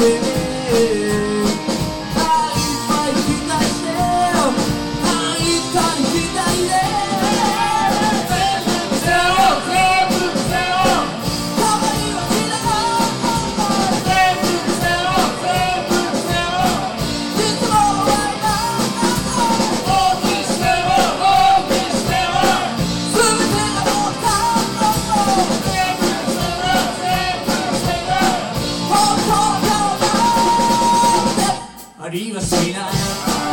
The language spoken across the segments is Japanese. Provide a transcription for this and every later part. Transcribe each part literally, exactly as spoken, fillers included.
ありはしない。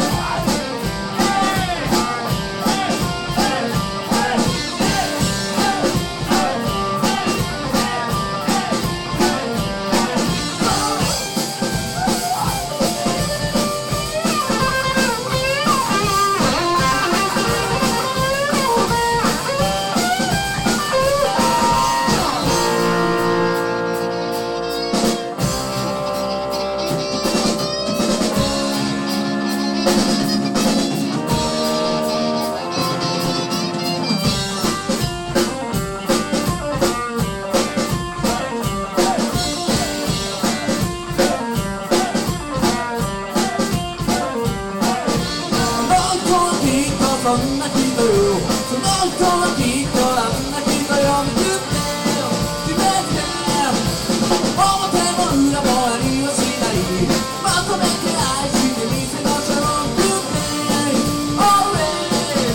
そんな人よ、その人はきっとあんな人よ。見つめよ、決めて表も裏もありはしない。まとめて愛してみせましょう。グッデイオーレイ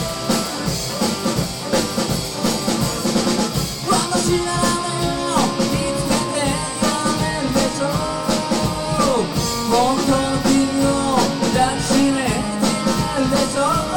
私ならね見つけてやめるでしょう。本当の君を抱きしめてるでしょう。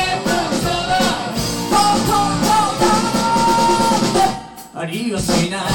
ありはしない。